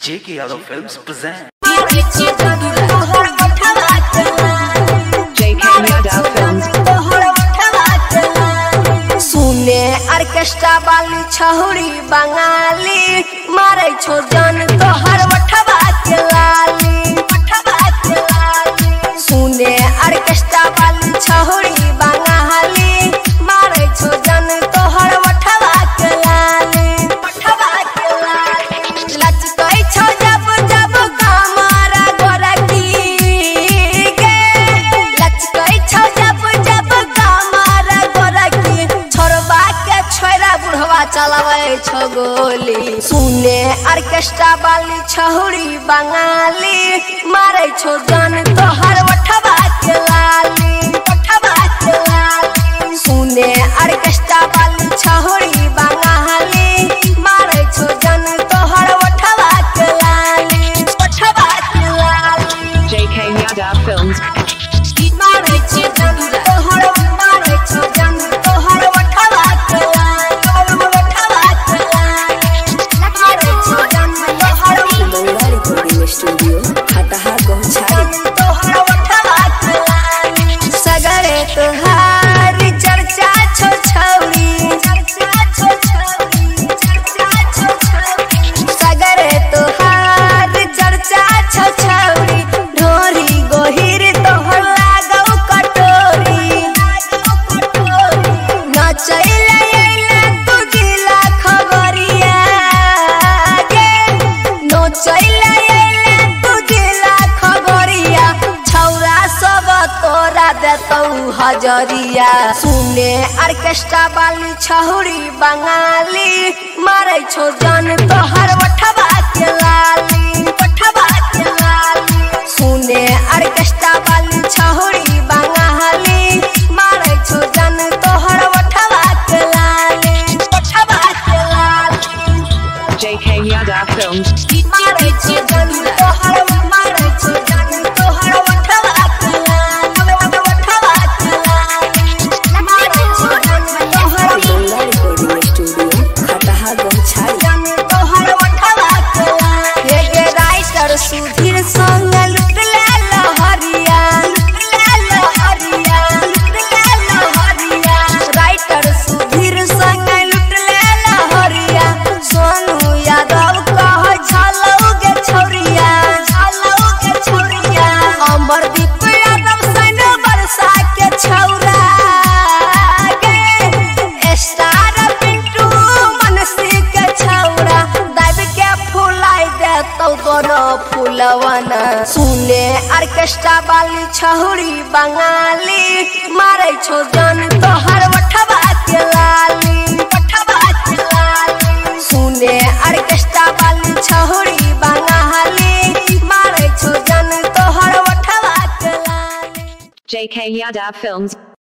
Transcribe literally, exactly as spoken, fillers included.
J K Yadav Films present J K Yadav Films। सुने orchestra वाली छहुरी बंगाली मारे छो जान तोहर वठवा के लाली वठवा के लाली। सुने ऑर्केस्ट्रा वाली छहुरी बंगाली मारे छो जान तोहर वठवा के लाली वठवा के लाली। लचकै छो जब जब कमरा गोरकी गे लचकै छो जब जब कमरा गोरकी छोरबा के छोरा बुढ़वा चलावे छो गोली। सुने ऑर्केस्ट्रा वाली छहुरी बंगाली मारे छो जान तोहर वठवा के लाली वठवा के लाली। सुने ऑर्केस्ट्रा वाली छहुरी बंगाली मारे छो जान तोहर वठवा के लाली वठवा के लाली। J K Yadav Films। मारे छो जान तोहर मारे छो जान तोहर वठवा के लाली वठवा के लाली। मारे छो जान तोहर मंगला रिकॉर्डिंग स्टूडियो खटहा गौछारी। तोहर वठवा के लाली। सगरे तोहार चर्चा छो छौरी चर्चा छो छौरी चर्चा छो छौरी। सगरे तोहार चर्चा छो छौरी ढोरी गोहिर तोहर लागौ कटोरी नचैले अइले तू गिला खबरिया गे नचैले अइले तू गिला खबरिया छौरा सब तोरा देतौ हजरिया। सुने ऑर्केस्ट्रा वाली छहुरी बंगाली मारे छो जान तोहर वठवा के लाली वठवा के लाली। सुने ऑर्केस्ट्रा वाली छहुरी बंगाली मारे छो जान तोहर वठवा के लाली वठवा के लाली। J K Yadav Films। मारे छो जान तोहर मारे छो जान तोहर वठवा के लाली वठवा के लाली। मारे छो जान तोहर मंगला रिकॉर्डिंग स्टूडियो खटहा गौछारी। जान तोहर वठवा के लाली। हे गे राइटर सुधीर संग लुट ले लहरिया लुट ले लहरिया लुट ले लहरिया। राइटर सुधीर संग लुट ले लहरिया सोनू यादव कह छलौ गे छौरिया छलौ गे छौरिया। अमरदीप यादव सन बरसा के छौरा गे स्टार पिंटू मनसी के छौरा दब के फुलाई देतौ दोनों फुलवना। सुने ऑर्केस्ट्रा वाली छहुरी बंगाली मारे छो जान तोहर वठवा के लाली वठवा के लाली। सुने ऑर्केस्ट्रा वाली छहुरी बंगाली मारे छो जान तोहर वठवा के लाली। J K Yadav Films।